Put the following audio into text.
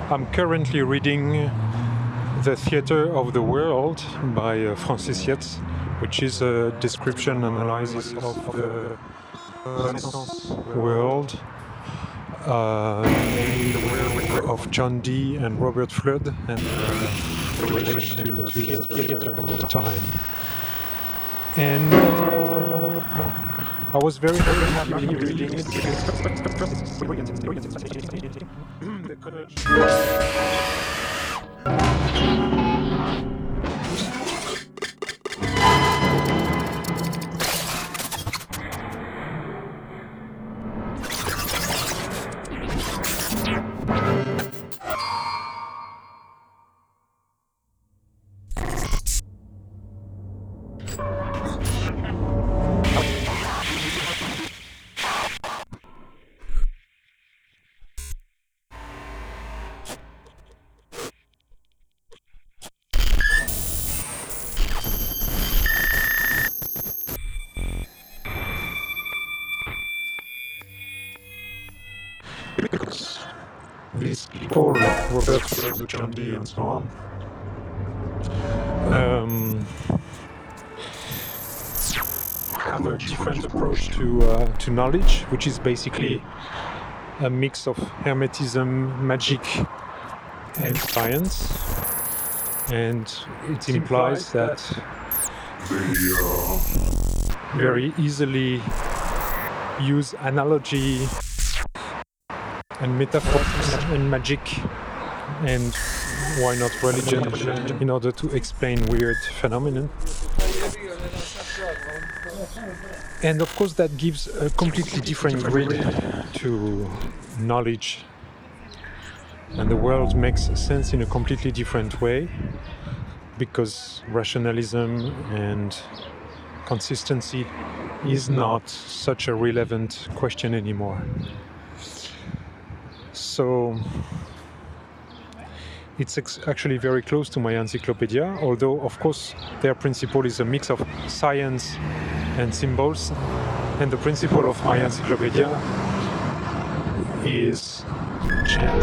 I'm currently reading The Theatre of the World by Francis Yates, which is a description analysis of the Renaissance world of John Dee and Robert Flood and relation to the theatre of the time. And I was very happy reading it because these people, Robert Flood, John Dee, and so on, have a different approach to knowledge, which is basically a mix of Hermetism, magic, and science. And it implies that they very easily use analogy and metaphors and magic, and why not religion, in order to explain weird phenomena. And of course that gives a completely different grid to knowledge, and the world makes sense in a completely different way, because rationalism and consistency is not such a relevant question anymore. So it's actually very close to my encyclopedia, although of course their principle is a mix of science and symbols, and the principle of my encyclopedia is chance.